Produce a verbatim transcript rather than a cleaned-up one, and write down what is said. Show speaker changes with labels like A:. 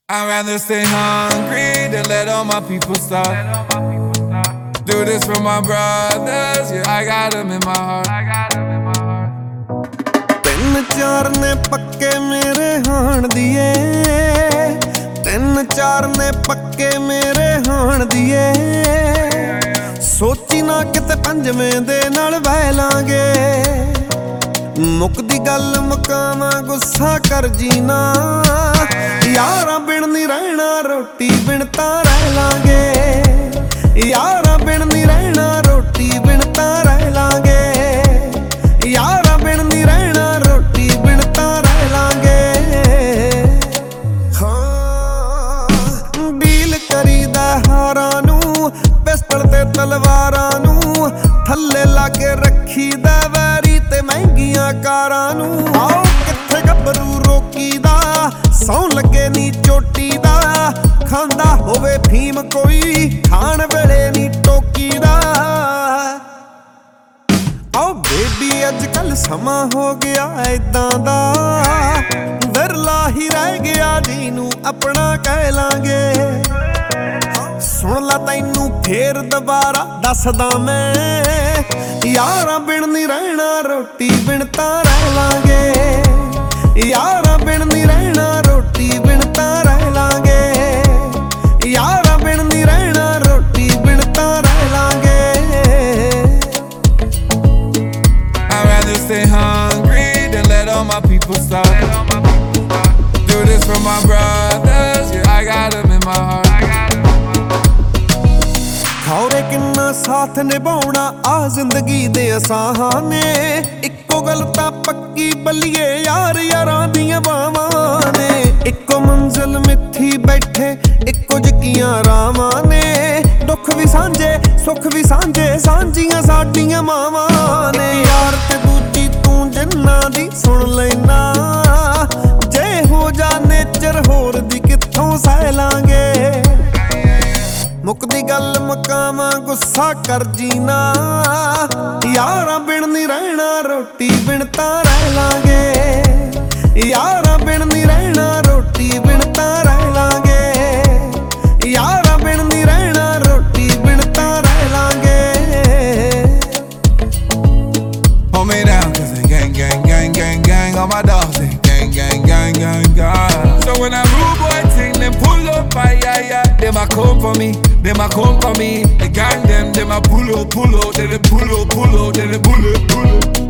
A: I'd rather stay hungry than let all my people starve. Do this for my brothers, yeah, I got them in my heart.
B: ਤਿੰਨ ਚਾਰ ਨੇ ਪੱਕੇ ਮੇਰੇ ਹਾਣ ਦੀਏ, ਤਿੰਨ ਚਾਰ ਨੇ ਪੱਕੇ ਮੇਰੇ ਹਾਣ ਦੀਏ। ਸੋਚੀ ਨਾ ਕਿਤੇ ਪੰਜਵੇਂ ਦੇ ਨਾਲ ਬਹਿ ਲਾਂਗੇ, ਮੁੱਕਦੀ ਗੱਲ ਮੁਕਾਵਾਂ ਗੁੱਸਾ ਕਰ ਜੀਨਾ। ਯਾਰਾਂ ਬਿਨ ਨਹੀਂ ਰਹਿਣਾ ਰੋਟੀ ਬਿਨ ਤਾਂ ਰਹਿ ਲਾਂਗੇ, ਯਾਰਾਂ ਬਿਨ ਨਹੀਂ ਰਹਿਣਾ ਰੋਟੀ ਬਿਨ ਤਾਂ ਰਹਿ ਲਾਂਗੇ, ਯਾਰਾਂ ਬਿਨ ਨਹੀਂ ਰਹਿਣਾ ਰੋਟੀ ਬਿਨ ਤਾਂ ਰਹਿ ਲਾਂਗੇ। ਹਾਂ ਡੀਲ ਕਰੀਦਾ ਹਾਰਾਂ ਨੂੰ, ਪਿਸਤਲ ਤੇ ਤਲਵਾਰਾਂ ਨੂੰ, ਥੱਲੇ ਲਾ ਕੇ ਰੱਖੀਦਾ ਵੈਰੀ ਤੇ ਮਹਿੰਗੀਆਂ ਕਾਰਾਂ ਨੂੰ। ਆਓ ਕਿੱਥੇ ਗੱਭਰੂ ਰੋਕੀਦਾ, ਸੌਂ ਲੱਗੇ ਨੀ ਚੋਟੀ ਦਾ, ਖਾਂਦਾ ਹੋਵੇ ਫੀਮ ਕੋਈ ਖਾਣ ਵੇਲੇ ਨੀ ਟੋਕੀਦਾ। ਆਓ ਬੇਬੀ ਅੱਜ ਕੱਲ ਸਮਾਂ ਹੋ ਗਿਆ ਏਦਾਂ ਦਾ, ਵਿਰਲਾ ਹੀ ਰਹਿ ਗਿਆ ਜਿਹਨੂੰ ਆਪਣਾ ਕਹਿ ਲਾਂਗੇ। ਸੁਣ ਲਾ ਤੈਨੂੰ ਫੇਰ ਦੁਬਾਰਾ ਦੱਸਦਾ ਮੈਂ, ਯਾਰਾਂ ਬਿਨ ਨਹੀਂ ਰਹਿਣਾ ਰੋਟੀ ਬਿਨ ਤਾਂ ਰਹਿ ਲਾਂਗੇ, ਯਾਰਾਂ ਬਿਨ ਨਹੀਂ ਰਹਿਣਾ ਰੋਟੀ ਬਿਨ ਤਾਂ ਰਹਿ ਲਾਂਗੇ, ਯਾਰਾਂ ਬਿਨ ਨਹੀਂ ਰਹਿਣਾ ਰੋਟੀ ਬਿਨ ਤਾਂ ਰਹਿ ਲਾਂਗੇ।
A: I'd rather stay hungry than let all my people starve. Do this for my brothers, yeah, I got them in my heart.
B: ਖੌਰੇ ਕਿੰਨਾ ਸਾਥ ਨਿਭਾਉਣਾ ਆ ਜ਼ਿੰਦਗੀ ਦੇ ਅਸਾਹਾਂ ਨੇ, ਇੱਕੋ ਗੱਲ ਤਾਂ ਪੱਕੀ ਬੱਲੀਏ ਯਾਰ ਯਾਰਾਂ ਦੀਆਂ ਬਾਵਾਂ ਨੇ। ਇੱਕੋ ਮੰਜ਼ਿਲ ਮਿੱਥੀ ਬੈਠੇ ਇੱਕੋ ਜਿਹੀਆਂ ਰਾਵਾਂ ਨੇ, ਦੁੱਖ ਵੀ ਸਾਂਝੇ ਸੁੱਖ ਵੀ ਸਾਂਝੇ ਸਾਂਝੀਆਂ ਸਾਡੀਆਂ ਮਾਵਾਂ ਨੇ। ਯਾਰ ਤੇ ਦੂਜੀ ਤੂੰ ਜਿੰਨਾਂ ਦੀ ਸੁਣ ਲੈਣਾ, ਜੇ ਹੋ ਜਾ ਨੇਚਰ ਹੋਰ ਦੀ ਕਿੱਥੋਂ ਸਹਿ ਲਾਂਗੇ। ਮੁੱਕਦੀ ਗੱਲ ਮੁਕਾਵਾਂ ਗੁੱਸਾ ਕਰ ਜੀਨਾ, ਯਾਰਾਂ ਬਿਨ ਨਹੀਂ ਰਹਿਣਾ ਰੋਟੀ ਬਿਨ ਤਾਂ ਰਹਿ ਲਾਂਗੇ, ਯਾਰਾਂ ਬਿਨ ਨਹੀਂ ਰਹਿਣਾ ਰੋਟੀ ਬਿਨ ਤਾਂ ਰਹਿ ਲਾਂਗੇ, ਯਾਰਾਂ ਬਿਨ ਨਹੀਂ ਰਹਿਣਾ ਰੋਟੀ ਬਿਨ ਤਾਂ ਰਹਿ ਲਾਂਗੇ।
A: Hold me down cause they gang gang gang gang gang, all my dogs they gang gang gang gang gang. So when that rude boy ting them pull up, ay ay ay, them a come for me, them a come for me. The gang them, them a pull up pull up, then they pull up pull up, then they pull up pull up.